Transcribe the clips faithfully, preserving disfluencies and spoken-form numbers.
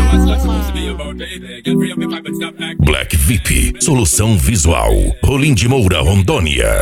Black V I P, solução visual. Rolim de Moura, Rondônia.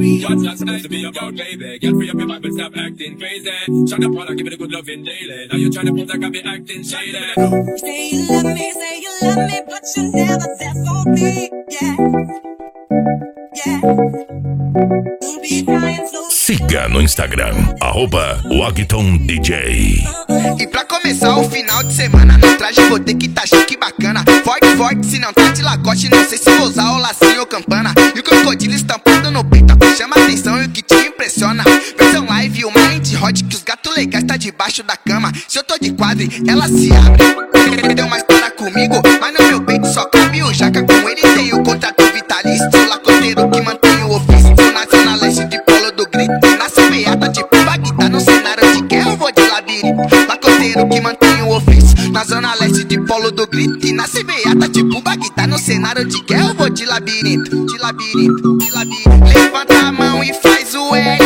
Siga no Instagram, arroba Wagton D J. E pra começar o final de semana, no traje vou ter que tá chique bacana. Forte, forte, se não tá de Lacoste, não sei se vou usar o lacinho ou campana. E o crocodilo estampado no peito, o que chama atenção e o que te impressiona. Versão live, o mind hot, que os gatos legais tá debaixo da cama. Se eu tô de quadre, ela se abre. Deu uma história comigo, mas no meu peito só cabe o jaca. Com ele tem o contrato vitalício, lacoteiro que mantém o ofício. Na zona leste de Polo do Grito, nasce beata tipo Bagdá. No cenário de guerra eu vou de labirinto, lacoteiro que mantém o ofício. Na zona leste de Polo do Grito, nasce beata tipo Bagdá. No cenário de guerra eu vou de labirinto, de labirinto, de labirinto. Levanta a mão e faz o L,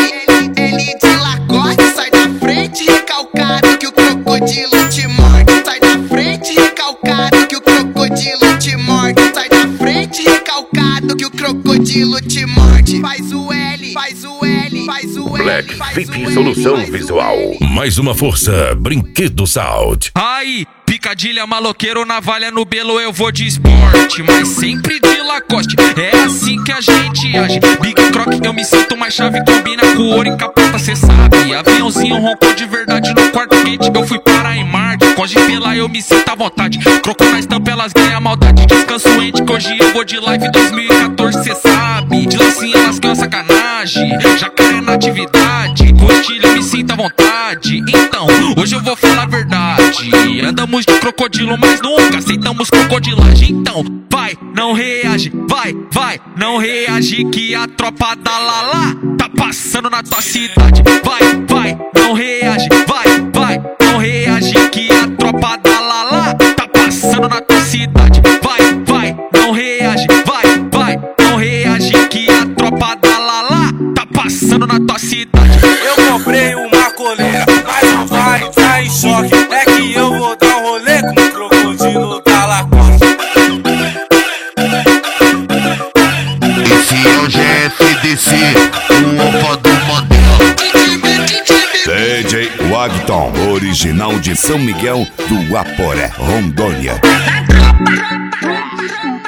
L de Lacoste. Sai da frente recalcado que o crocodilo te morde. Sai da frente recalcado que o crocodilo te morde. Sai da frente recalcado que o crocodilo te morde. Faz o L, faz o L, faz o L. Black V I P, solução visual. Mais uma força, Brinquedo Sound. Aí, picadilha, maloqueiro, navalha no belo, eu vou de esporte, mas sempre de Lacoste. É assim que a gente age. Big Croc, eu me sinto mais chave, combina com ouro e capota, cê sabe. Aviãozinho roncou de verdade no quarto quente, eu fui parar em Marte. Com pela eu me sinto à vontade. Croco na estampa, elas ganham maldade. Descanso ente, que hoje eu vou de live dois mil e quatorze, cê sabe. De lacinha elas ganham sacanagem, jacaré na atividade. Com estilo eu me sinto à vontade. Então, hoje eu vou falar a verdade. Andamos de crocodilo, mas nunca aceitamos crocodilagem. Então, vai, não reage, vai, vai, não reage, que a tropa da Lala tá passando na tua cidade. Vai, vai, não reage, vai, vai, não reage, que a tropa da Lala tá passando na tua cidade. Vai, vai, não reage, vai, vai, não reage, que a tropa da Lala tá passando na tua cidade. Eu comprei uma coleira, mas não vai entrar em choque. É que eu vou dar um rolê com o crocodilo da Lacoste. Esse é o G F D C, o opa do modelo. D J Wagton, original de São Miguel do Aporé, Rondônia.